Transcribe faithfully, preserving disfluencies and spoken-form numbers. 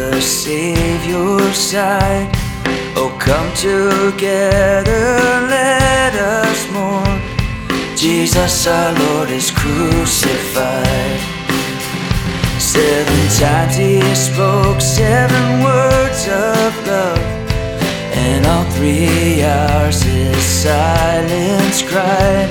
the Savior's side. Oh, come together, let us mourn. Jesus our Lord is crucified. Seven times he spoke seven words of love, and all three